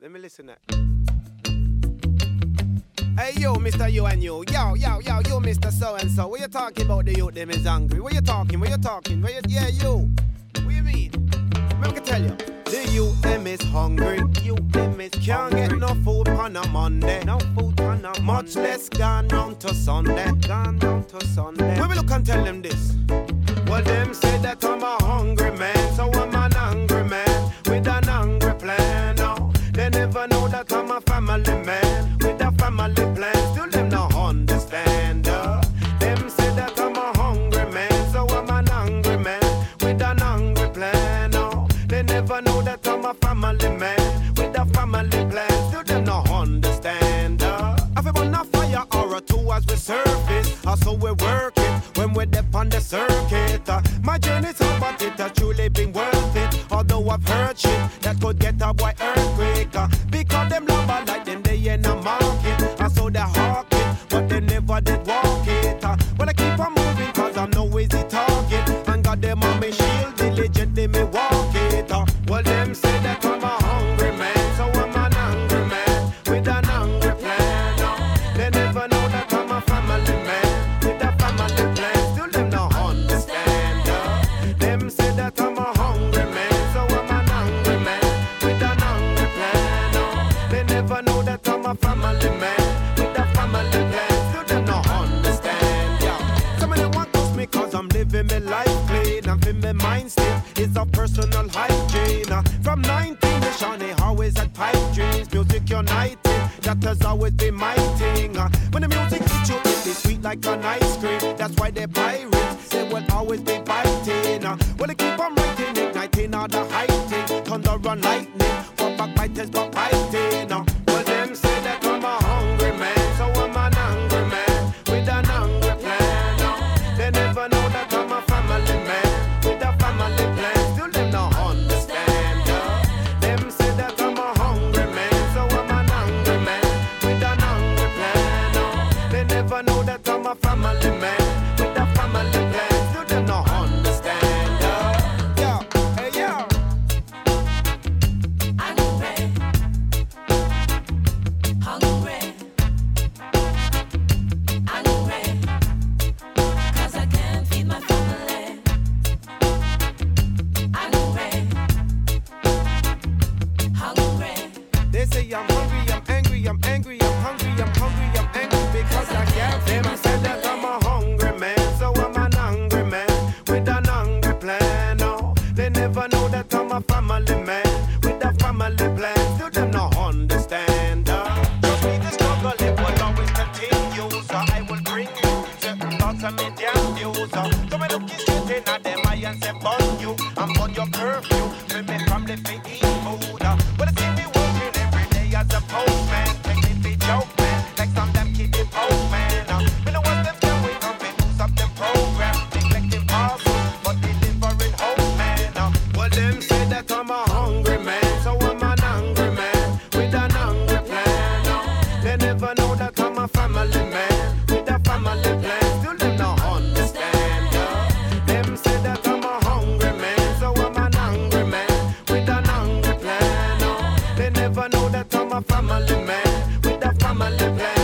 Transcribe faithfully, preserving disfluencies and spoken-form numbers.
Let me listen that. Hey, yo, Mister You and you. Yo, yo, yo, you, Mister So-and-so. What you talking about the youth them is hungry? What you talking? What you talking? What you, yeah, you. What you mean? Let me tell you. The youth them is hungry. Youth them is can't hungry. Get no food on a Monday. No food on a Monday. Much less gone round to Sunday. Gone round to Sunday. When we look and tell them this. Well, them say that I'm a hungry man. So I'm an angry man with an angry plan. No, they never know that I'm a family man with a family plan. Still them not understand. Uh. Them say that I'm a hungry man. So I'm an angry man with an angry plan. No, they never know that I'm a family man with a family plan. Still them not understand. Uh. I've been on a fire or a two as we surface. Also we're working when we're up on the circuit. Uh, my journey's hard, but it has truly been worth it. Although I've heard shit that could get a boy earthquake. Uh, because them love like them they in the market. I saw they hawk it, but they never did walk it. Uh, well, I keep on moving cause I'm no easy target. And got them on me shield, diligently me walk it. Uh, well, them say that I'm a hungry man. So I'm an angry man with an angry plan. Uh, they never know that I'm a family man with a family plan. Still them not understand. Uh, them say that I'm a hungry man. So I'm an angry man with an angry plan. Uh, they never know that I'm a family man with a family plan. Still them not understand. Yeah. Some of them want to me cause I'm living my life clean. I'm in my mind state. It's a personal hygiene. Uh, from nineteen to Shawnee, always had pipe dreams. Music uniting, that has always been my thing. Uh, when the music hits you, it be sweet like an ice cream. That's why they're pirates, they will always be biting. Uh, well, they keep on writing, igniting all the hiding. Thunder and lightning, for backbiters but fighting. Uh, well, them say that I'm a hungry man. So I'm an angry man with an angry plan. Uh, they never know that I'm a family man with a family plan. Still them not understand. Uh, them say that I'm a hungry man. So I'm an angry man with an angry plan. Uh, they never know that I'm a family man with a family plan. Still them not understand. Uh, yo, hey yo. Hungry, hungry, hungry, 'cause I can't feed my family. Hungry, hungry. They say I'm hungry, I'm angry, I'm angry, I'm hungry, I'm hungry, I'm angry because I can't. Them say that I'm a hungry man, so I'm an angry man with an angry plan. No, they never know that I'm a family man with a family plan. Still them not understand. Uh, just me the struggle, it will always continue. So I will bring you certain thoughts and median views. Uh, so when looking straight in at them, I and say burn you and burn your curfew. When me family fi eat food. Uh, but they see me working every day as a postman. Take me fi joke man, like some them keep it postman. Uh, me know what them can wake up and do something program. Neglecting parcels, but delivering hope man. Uh, well them say that I'm a hungry man, so I'm an angry man with an angry plan. Uh, they never know that I'm a family man with a family plan. Still them not understand. Uh, them say that I'm a hungry man, so I'm an angry man with an angry plan. Uh, they never know that I'm a family man with a family plan.